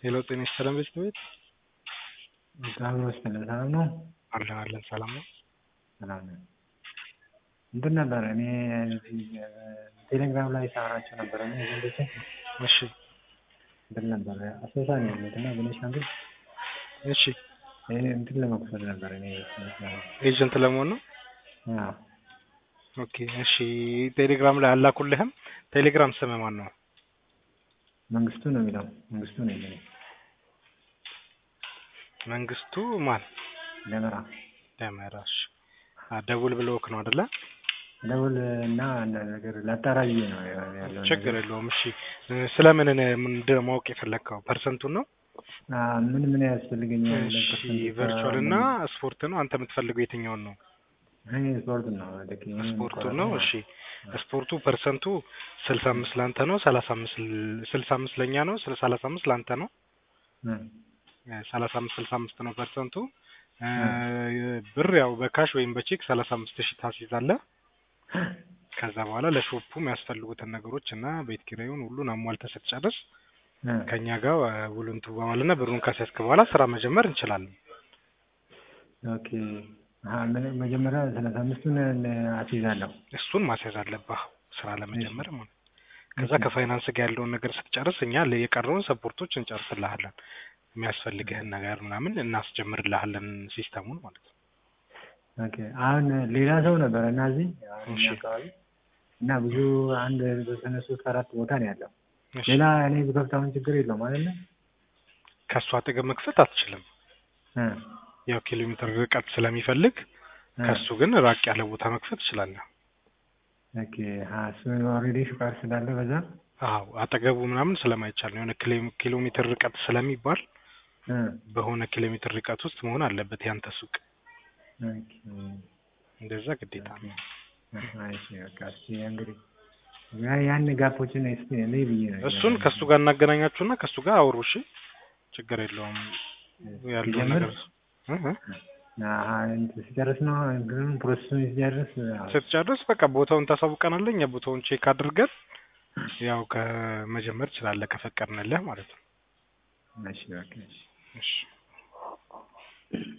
ሄሎ ጤና ይስጥልን ቤት ሰላም ነው። ሰላም ነው። አለን ሰላም ነው። ሰላም ነው። እንትን ነበር እኔ ቴሌግራም ላይ ሳወራቸው ነበር እና ኤጀንቶቼ እሺ እንትን ነበር አሶሳ ነው ያሉት እና ቤኒሻንጉል እሺ እንትን ለመክፈል ነበር እኔ ኤጀንት ለመሆን ነው። አዎ ኦኬ እሺ ቴሌግራም ላይ አላኩልህም። ቴሌግራም ስም ማን ነው? መንግስቱ ነው የሚለው መንግስቱ ነው የሚለው መንግስቱ ማን? ደመራሽ ደውል ብሎክ ነው አይደለ? ደውል እና ነገር ላጣራዬ ነው ያለው። ችግር የለውም። እሺ ስለምን ምንድነው ማወቅ የፈለከው? ፐርሰንቱን ነው? ምን ያስፈልገኛል? እሺ ቨርቹዋል እና ስፖርት ነው። አንተ የምትፈልገው የትኛውን ነው? ስፖርት ነው። ስፖርቱ ነው። እሺ ስፖርቱ ፐርሰንቱ 65 ላንተ ነው፣ 65 ለኛ ነው፣ 35 ላንተ ነው። 35 ነው ፐርሰንቱ። ብር ያው በካሽ ወይም በቼክ 35000 ታስይዛለህ። ከዛ በኋላ ለሾፑ የሚያስፈልጉትን ነገሮች እና ቤት ኪራዩን ሁሉን አሟልተህ ስትጨርስ ከኛ ጋር ውሉን ትዋዋልና ብሩን ካስያዝክ በኋላ ስራ መጀመር እንችላለን። ኦኬ መጀመሪያ 35ቱን አስይዛለሁ። እሱን ማስያዝ አለብህ ስራ ለመጀመር ማለት። ከዛ ከፋይናንስ ጋር ያለውን ነገር ስትጨርስ እኛ የቀረውን ሰፖርቶች እንጨርስልሃለን። የሚያስፈልግህን ነገር ምናምን እናስጀምርልሃለን ሲስተሙን ማለት ነው። ኦኬ አሁን ሌላ ሰው ነበር እና እዚህ አካባቢ እና ብዙ አንድ በተነሱ 4 ቦታ ነው ያለው። ሌላ እኔ ብከፍታውን ችግር የለውም ማለት ነው። ከሷ አጠገብ መክፈት አትችልም። ያው ኪሎ ሜትር ርቀት ስለሚፈልግ ከሱ ግን ራቅ ያለ ቦታ መክፈት ይችላል። ኦኬ እሱ ኦልሬዲ ፍቃድ ስላለ በዛ አጠገቡ ምናምን ስለማይቻል ነው። የሆነ ኪሎ ሜትር ርቀት ስለሚባል በሆነ ኪሎ ሜትር ርቀት ውስጥ መሆን አለበት ያንተ ሱቅ። ኦኬ እንደዛ ግዴታ ነው። አይ በቃ እንግዲህ ያን ጋፖችን እስቲ እኔ ብዬ ነው እሱን ከሱ ጋር እናገናኛችሁና ከሱ ጋር አውሩ። እሺ ችግር የለውም ያለው ነገር ሲጨርስ ነው ግን ፕሮሰሱን ስትጨርስ በቃ ቦታውን ታሳውቀናለህ። እኛ ቦታውን ቼክ አድርገን ያው ከመጀመር ትችላለህ ከፈቀድንልህ ማለት ነው። እሺ በቃ እሺ